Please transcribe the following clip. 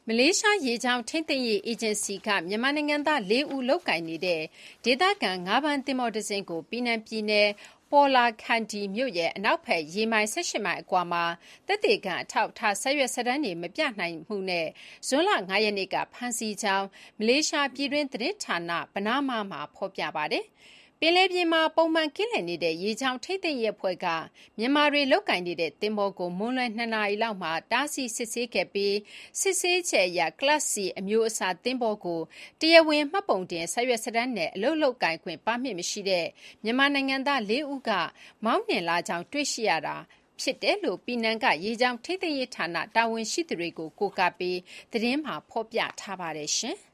မလေးရှားရေကြောင်းထိန်းသိမ်းရေးအေဂျင်စီကမြန်မာနိုင်ငံသား4ဦးလုပ်ကိုင်နေတဲ့ဒေသခံငါးဖမ်းသင်္ဘောတစင်းကိုပီနန်ပြည်နယ်ပေါ်လာခန်ဒီမြို့ရဲ့အနောက်ဘက်ရေမိုင်18မိုင်အကွာမှာသက်သေခံအထောက်အထားဆက်ရွက်စာတမ်းတွေမပြနိုင်မှုနဲ့ဇွန်လ9ရက်နေ့ကဖမ်းဆီးကြောင်းမလေးရှားပြည်တွင်းသတင်းဌာနပနားမားမှာဖော်ပြပါတယ်။ပင်လယ်ပြင်မှာပုံမှန်ကင်းလှည့်နေတဲ့ရေကြောင်းထိန်းသိမ်းရေးအဖွဲ့ကမြန်မာတွေလုပ်ကိုင်နေတဲ့သင်္ဘောကိုမွန်းလွဲ2နာရီလောက်မှာတားဆီးစစ်ဆေးခဲ့ပြီးစစ်ဆေးချက်အရ Class C အမျိုးအစားသင်္ဘောကိုတရားဝင်မှတ်ပုံတင်ဆက်ရွက်စာတမ်းနဲ့အလုပ်လုပ်ကိုင်ခွင့်ပါမစ်မရှိတဲ့မြန်မာနိုင်ငံသား4ဦးကမောင်းနှင်လာကြောင်းတွေ့ရှိရတာဖြစ်တယ်လို့ပီနန်ကရေကြောင်းထိန်းသိမ်းရေးဌာနတာဝန်ရှိသူတွေကိုကိုးကားပြီးသတင်းမှာဖော်ပြထားပါတယ်ရှင်။